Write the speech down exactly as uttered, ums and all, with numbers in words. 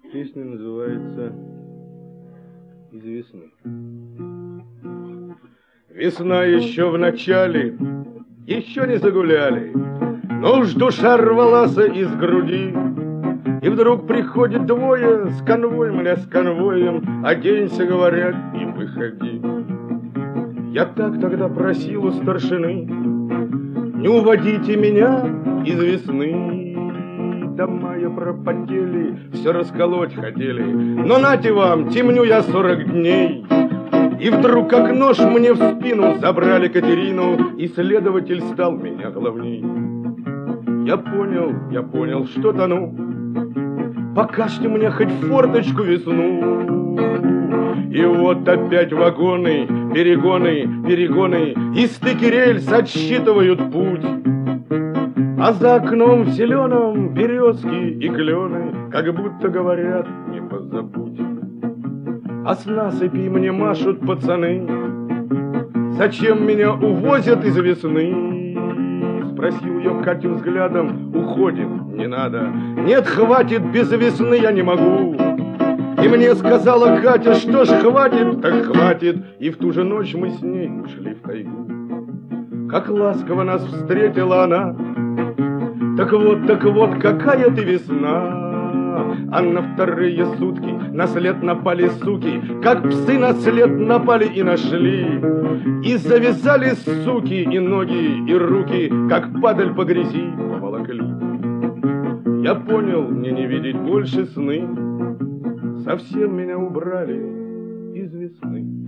Песня называется «Из весны». Весна еще в начале, еще не загуляли, но уж душа рвалась из груди. И вдруг приходит двое с конвоем или с конвоем: оденься, говорят, и выходи. Я так тогда просил у старшины: не уводите меня из весны. До мая пропотели, все расколоть хотели, но нате вам, темню я сорок дней. И вдруг как нож мне в спину забрали Катерину, и следователь стал меня главней. Я понял, я понял, что тону, покажьте мне хоть форточку весну. И вот опять вагоны, перегоны, перегоны, и стыки рельс отсчитывают путь. А за окном в зеленом березки и клены, как будто говорят: не позабудь. А с насыпи мне машут пацаны: зачем меня увозят из весны? Спросил я Катю взглядом: уходим, не надо. Нет, хватит, без весны я не могу. И мне сказала Катя: что ж, хватит, так хватит. И в ту же ночь мы с ней ушли в тайгу. Как ласково нас встретила она. Так вот, так вот, какая ты весна. А на вторые сутки на след напали суки, как псы на след напали и нашли. И завязали суки и ноги, и руки, как падаль по грязи поволокли. Я понял, мне не видеть больше сны, совсем меня убрали из весны.